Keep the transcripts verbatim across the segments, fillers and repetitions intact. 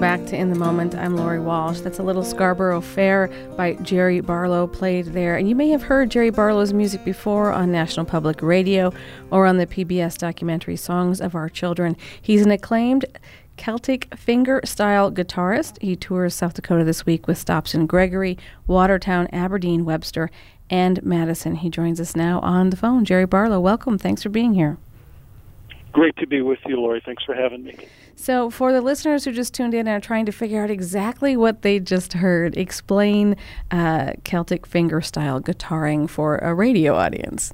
back to In the Moment. I'm Lori Walsh. That's a little Scarborough Fair by Jerry Barlow played there. And you may have heard Jerry Barlow's music before on National Public Radio or on the P B S documentary Songs of Our Children. He's an acclaimed Celtic finger-style guitarist. He tours South Dakota this week with stops in Gregory, Watertown, Aberdeen, Webster, and Madison. He joins us now on the phone. Jerry Barlow, welcome. Thanks for being here. Great to be with you, Lori. Thanks for having me. So for the listeners who just tuned in and are trying to figure out exactly what they just heard, explain uh, Celtic finger-style guitaring for a radio audience.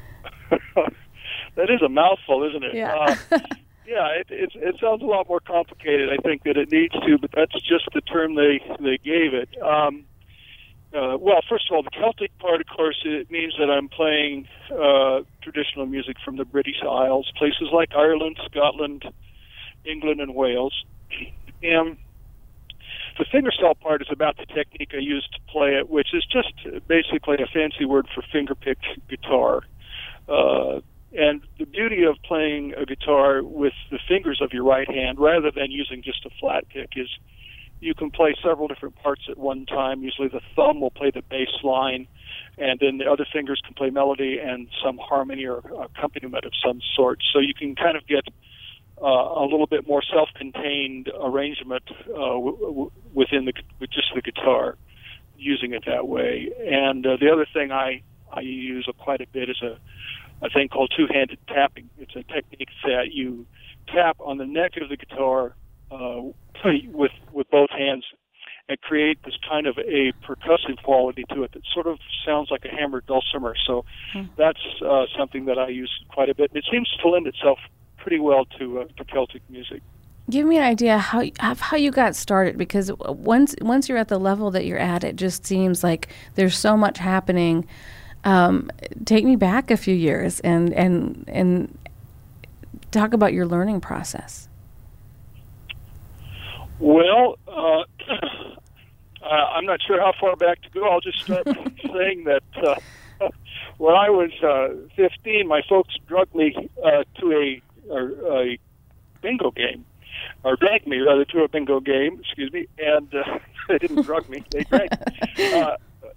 That is a mouthful, isn't it? Yeah. uh, yeah, it, it, it sounds a lot more complicated, I think, than it needs to, but that's just the term they, they gave it. Um, uh, well, first of all, the Celtic part, of course, it means that I'm playing uh, traditional music from the British Isles, places like Ireland, Scotland, England, and Wales. And the fingerstyle part is about the technique I use to play it, which is just basically a fancy word for finger-picked guitar. Uh, and the beauty of playing a guitar with the fingers of your right hand, rather than using just a flat pick, is you can play several different parts at one time. Usually the thumb will play the bass line, and then the other fingers can play melody and some harmony or accompaniment of some sort. So you can kind of get Uh, a little bit more self-contained arrangement uh, w- w- within the with just the guitar, using it that way. And uh, the other thing I I use quite a bit is a a thing called two-handed tapping. It's a technique that you tap on the neck of the guitar uh, with with both hands and create this kind of a percussive quality to it that sort of sounds like a hammered dulcimer. So mm. that's uh, something that I use quite a bit. And it seems to lend itself pretty well to uh, to Celtic music. Give me an idea how of how you got started, because once once you're at the level that you're at, it just seems like there's so much happening. Um, take me back a few years and and and talk about your learning process. Well, uh, I'm not sure how far back to go. I'll just start saying that uh, when I was uh, fifteen, my folks drugged me uh, to a Or a bingo game, or dragged me rather to a bingo game. Excuse me, and uh, they didn't drug me; they dragged me. Uh,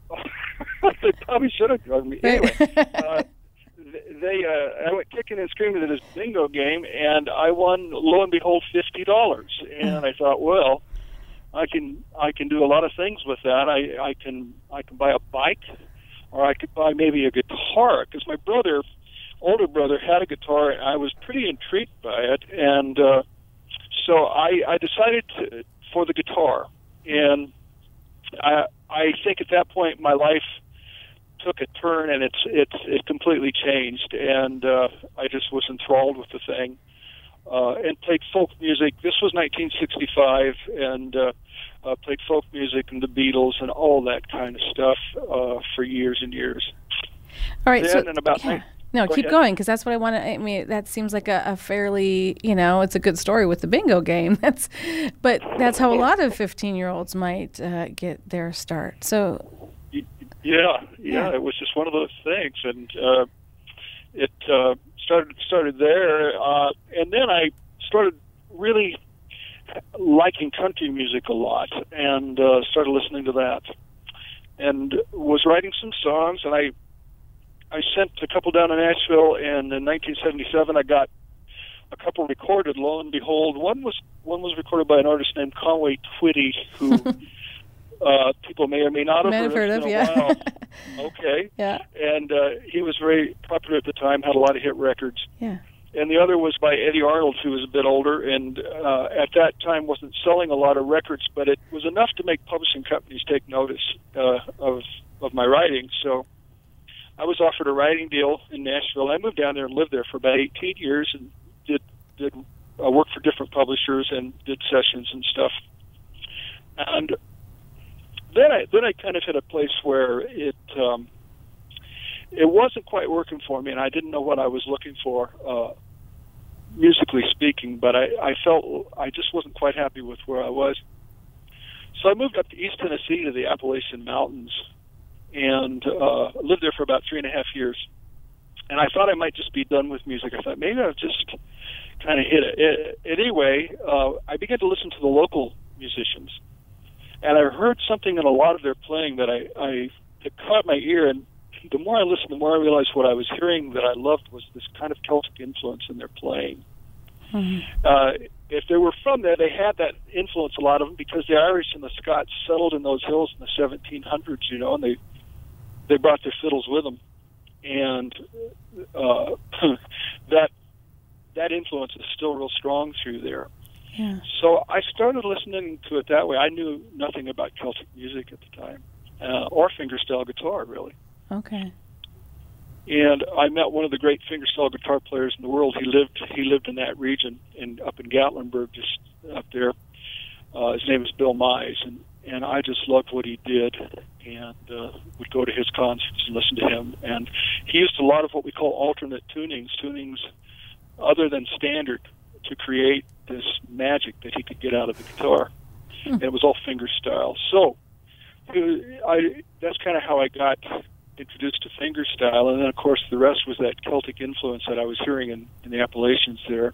they probably should have drugged me. Anyway, uh, they uh, I went kicking and screaming to this bingo game, and I won. Lo and behold, fifty dollars. And I thought, well, I can I can do a lot of things with that. I I can I can buy a bike, or I could buy maybe a guitar, because my brother. older brother had a guitar, and I was pretty intrigued by it, and uh, so I, I decided to, for the guitar, and I, I think at that point my life took a turn, and it's it's it completely changed, and uh, I just was enthralled with the thing, uh, and played folk music. This was nineteen sixty-five, and uh, uh, played folk music and the Beatles and all that kind of stuff uh, for years and years. All right, then, so and about yeah. nine, No, Go keep ahead. going, because that's what I want to. I mean, that seems like a, a fairly, you know, it's a good story with the bingo game. That's, but that's how a lot of fifteen-year-olds might uh, get their start. So, yeah, yeah, yeah, it was just one of those things, and uh, it uh, started started there, uh, and then I started really liking country music a lot, and uh, started listening to that, and was writing some songs, and I. I sent a couple down to Nashville, and in nineteen seventy-seven I got a couple recorded. Lo and behold, one was one was recorded by an artist named Conway Twitty, who uh, people may or may not have heard, heard of. It's been a Yeah. while. Okay. Yeah. And uh, he was very popular at the time, had a lot of hit records. Yeah. And the other was by Eddie Arnold, who was a bit older, and uh, at that time wasn't selling a lot of records, but it was enough to make publishing companies take notice uh, of of my writing. So I was offered a writing deal in Nashville. I moved down there and lived there for about eighteen years and did did uh, work for different publishers and did sessions and stuff. And then I then I kind of hit a place where it um, it wasn't quite working for me, and I didn't know what I was looking for, uh, musically speaking. But I, I felt I just wasn't quite happy with where I was. So I moved up to East Tennessee to the Appalachian Mountains, and uh, lived there for about three and a half years. And I thought I might just be done with music. I thought maybe I've just kind of hit it. it anyway, uh, I began to listen to the local musicians. And I heard something in a lot of their playing that I, I that caught my ear, and the more I listened, the more I realized what I was hearing that I loved was this kind of Celtic influence in their playing. Mm-hmm. Uh, if they were from there, they had that influence, a lot of them, because the Irish and the Scots settled in those hills in the seventeen hundreds, you know, and they they brought their fiddles with them. And uh, that that influence is still real strong through there. Yeah. So I started listening to it that way. I knew nothing about Celtic music at the time, uh, or fingerstyle guitar, really. Okay. And I met one of the great fingerstyle guitar players in the world. He lived he lived in that region, in up in Gatlinburg, just up there. Uh, his name is Bill Mize, and and I just loved what he did, and uh, would go to his concerts and listen to him. And he used a lot of what we call alternate tunings, tunings other than standard, to create this magic that he could get out of the guitar. Hmm. And it was all fingerstyle. So I that's kind of how I got introduced to fingerstyle, and then of course the rest was that Celtic influence that I was hearing in, in the Appalachians there.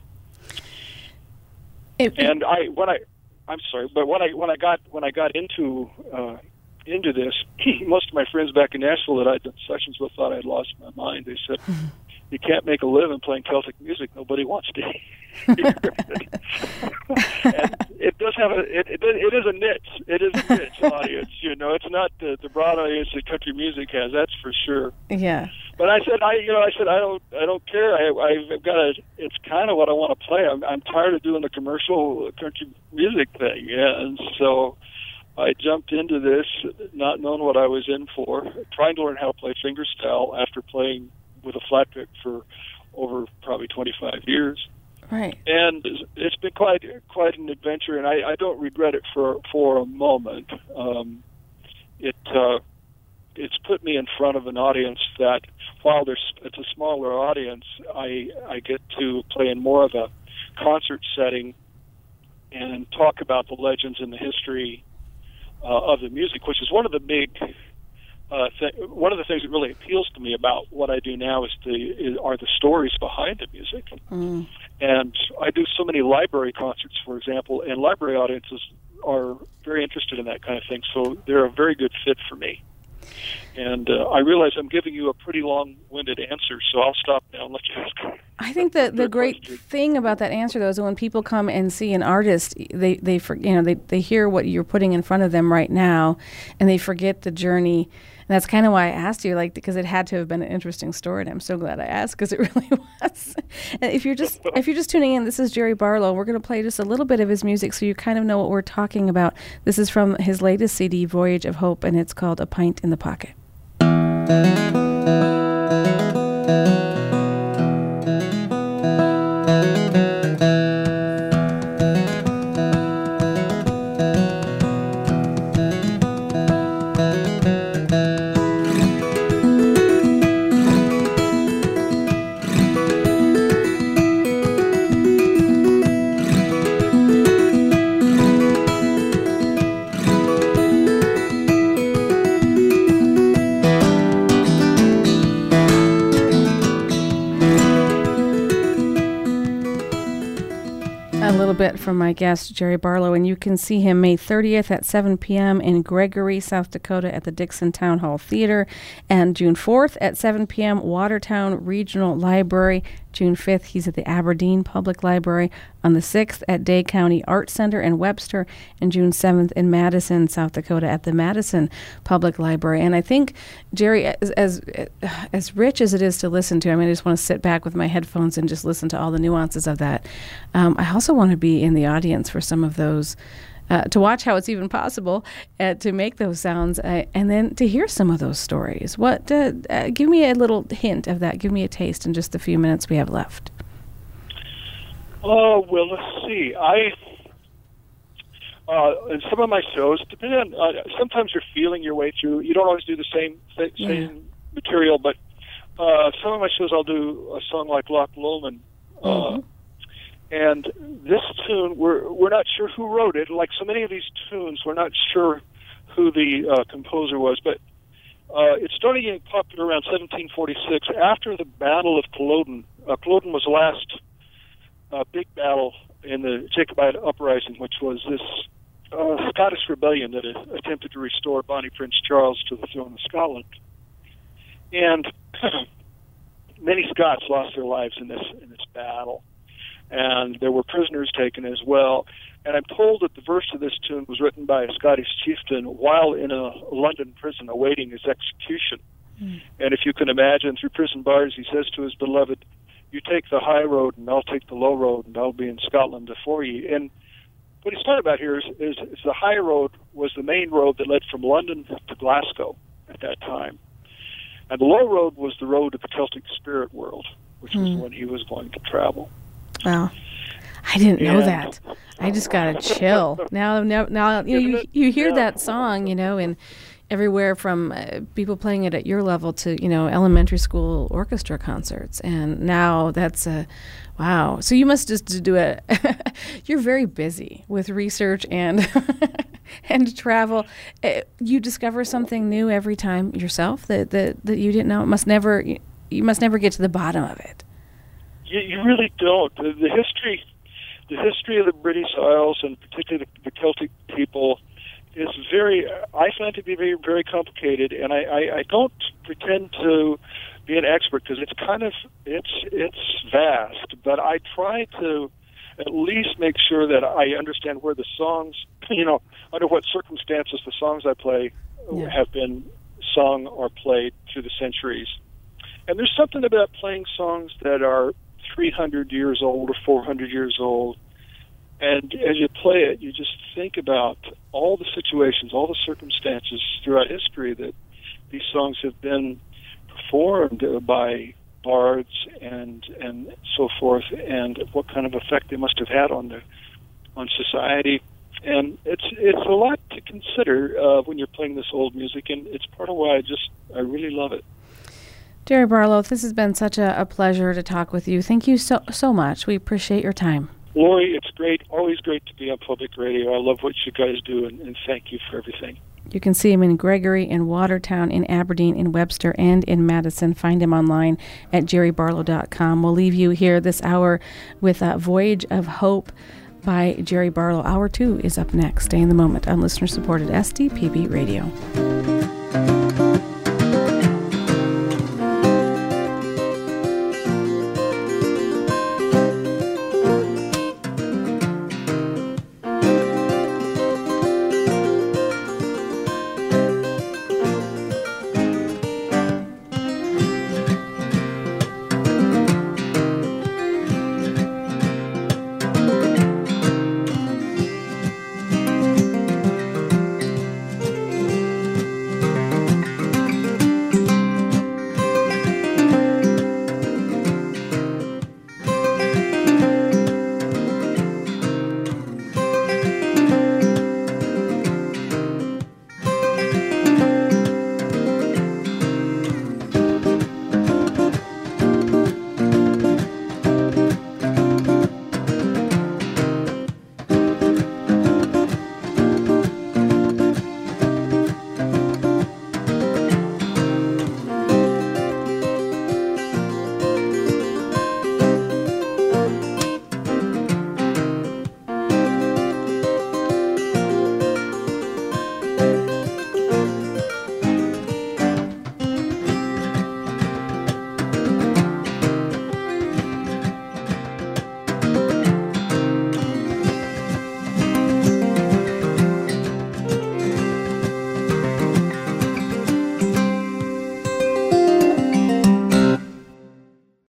It, and I when I I'm sorry, but when I when I got when I got into uh, into this, most of my friends back in Nashville that I'd done sessions with thought I'd lost my mind. They said, "You can't make a living playing Celtic music. Nobody wants to hear it." And it does have a it, it it is a niche. It is a niche audience. You know, it's not the, the broad audience that country music has. That's for sure. Yeah. But I said, I you know, I said I don't I don't care. I I've got a. It's kind of what I want to play. I'm I'm tired of doing the commercial country music thing. Yeah, and so I jumped into this, not knowing what I was in for, trying to learn how to play fingerstyle after playing with a flat pick for over probably twenty-five years. Right. And it's been quite quite an adventure, and I, I don't regret it for for a moment. Um, it uh, it's put me in front of an audience that, while there's it's a smaller audience, I I get to play in more of a concert setting and talk about the legends and the history uh, of the music, which is one of the big. Uh, th- one of the things that really appeals to me about what I do now is the is, are the stories behind the music. Mm. And I do so many library concerts, for example, and library audiences are very interested in that kind of thing, so they're a very good fit for me. And uh, I realize I'm giving you a pretty long-winded answer, so I'll stop now and let you ask. I think that the great question. thing about that answer, though, is that when people come and see an artist, they they for, you know they they hear what you're putting in front of them right now, and they forget the journey. And that's kind of why I asked you, like, because it had to have been an interesting story, and I'm so glad I asked, because it really was. And if you're just if you're just tuning in, this is Jerry Barlow. We're going to play just a little bit of his music so you kind of know what we're talking about. This is from his latest C D, Voyage of Hope, and it's called A Pint in the Pocket. Bit from my guest, Jerry Barlow, and you can see him May thirtieth at seven p.m. in Gregory, South Dakota at the Dixon Town Hall Theater, and June fourth at seven p.m. Watertown Regional Library. June fifth, he's at the Aberdeen Public Library. On the sixth at Day County Art Center in Webster, and June seventh in Madison, South Dakota at the Madison Public Library. And I think, Jerry, as, as as rich as it is to listen to, I mean, I just want to sit back with my headphones and just listen to all the nuances of that. Um, I also want to be in the audience for some of those, uh, to watch how it's even possible uh, to make those sounds, uh, and then to hear some of those stories. What? Uh, uh, give me a little hint of that. Give me a taste in just the few minutes we have left. Oh, well, let's see. I, uh, in some of my shows, depending on, uh, sometimes you're feeling your way through. You don't always do the same th- yeah. same material, but uh, some of my shows I'll do a song like Loch Lomond. Uh, mm-hmm. And this tune, we're we're not sure who wrote it. Like so many of these tunes, we're not sure who the uh, composer was, but uh, it started getting popular around seventeen forty-six after the Battle of Culloden. Uh, Culloden was the last uh, big battle in the Jacobite uprising, which was this uh, Scottish rebellion that uh, attempted to restore Bonnie Prince Charles to the throne of Scotland. And many Scots lost their lives in this in this battle, and there were prisoners taken as well. And I'm told that the verse of this tune was written by a Scottish chieftain while in a London prison awaiting his execution. Mm. And if you can imagine, through prison bars, he says to his beloved, "You take the high road, and I'll take the low road, and I'll be in Scotland before ye." And what he's talking about here is, is, is the high road was the main road that led from London to Glasgow at that time. And the low road was the road to the Celtic spirit world, which mm. was when he was going to travel. Wow. I didn't know and, that. I just got a chill. Now, now, now you, know, you, you hear yeah. that song, you know, and everywhere from uh, people playing it at your level to, you know, elementary school orchestra concerts. And now that's a, wow. So you must just do a, you're very busy with research and and travel. Uh, you discover something new every time yourself that, that, that you didn't know. It must never, you, you must never get to the bottom of it. You, you really don't. The, the history... The history of the British Isles, and particularly the, the Celtic people, is very, I find to be very, very complicated, and I, I, I don't pretend to be an expert because it's kind of, it's, it's vast, but I try to at least make sure that I understand where the songs, you know, under what circumstances the songs I play yeah. have been sung or played through the centuries. And there's something about playing songs that are three hundred years old or four hundred years old, and as you play it, you just think about all the situations, all the circumstances throughout history that these songs have been performed by bards and and so forth, and what kind of effect they must have had on the on society. And it's it's a lot to consider uh, when you're playing this old music, and it's part of why I just I really love it. Jerry Barlow, this has been such a, a pleasure to talk with you. Thank you so so much. We appreciate your time. Lori, it's great, always great to be on public radio. I love what you guys do, and, and thank you for everything. You can see him in Gregory, in Watertown, in Aberdeen, in Webster, and in Madison. Find him online at jerry barlow dot com. We'll leave you here this hour with uh, Voyage of Hope by Jerry Barlow. Hour two is up next. Stay in the moment on listener-supported S D P B Radio.